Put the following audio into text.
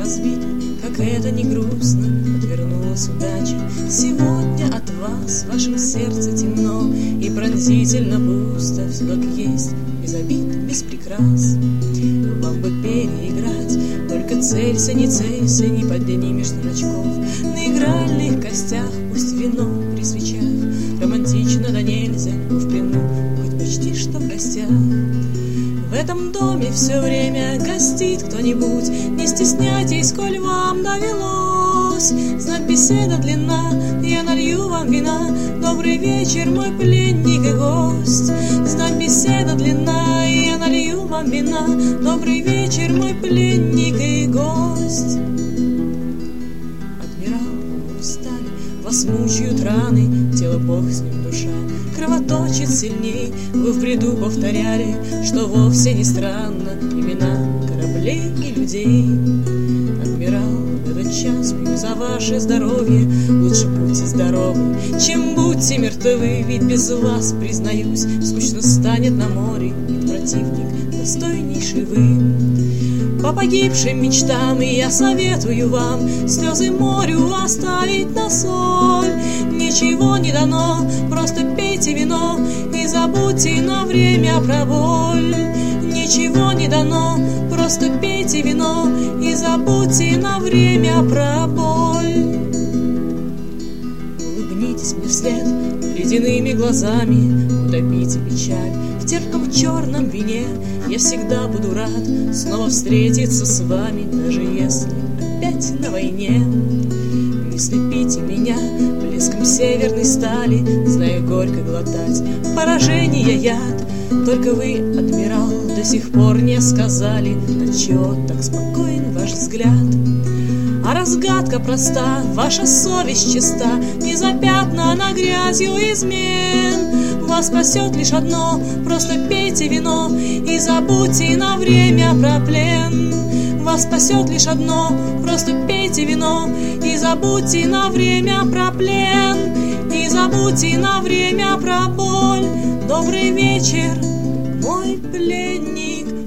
разбита, как это не грустно, отвернулась удача. Сегодня от вас в вашем сердце темно и пронзительно пусто, все как есть, без обид, без прикрас. Вам бы переиграть, только целься, не поднимешь зрачков. На игральных костях пусть вино при свечах, романтично да нельзя, но в плену, хоть почти что в гостях. В этом доме все время гостит кто-нибудь, не стесняйтесь, коль вам довелось знать, беседа длинна, я налью вам вина. Добрый вечер, мой пленник и гость. Знать, беседа длинна, я налью вам вина. Добрый вечер, мой пленник и гость. Адмирал, вы устали, вас мучают раны, тело бог с ним душа кровоточит сильней. Вы в бреду повторяли, что вовсе не странно, имена кораблей и людей. Адмирал, в этот час пью за ваше здоровье, лучше будьте здоровы, чем будьте мертвы. Ведь без вас, признаюсь, скучно станет на море, ведь противник достойнейший вы. По погибшим мечтам я советую вам слезы морю оставить на соль. Ничего не дано, просто пейте вино и забудьте на время про боль. Ничего не дано, просто пейте вино и забудьте на время про боль. Улыбнитесь мне вслед ледяными глазами, утопите печаль в терпком черном вине. Я всегда буду рад снова встретиться с вами, даже если опять на войне. Не слепите меня блеском северной стали, знаю, горько глотать поражение яд. Только вы, адмирал, до сих пор не сказали, отчего так спокоен ваш взгляд. А разгадка проста, ваша совесть чиста, не запятнана грязью измен. Вас спасет лишь одно, просто пейте вино и забудьте на время про плен. Вас спасет лишь одно, просто пейте вино и забудьте на время про плен. И забудьте на время про боль. Добрый вечер, мой пленник.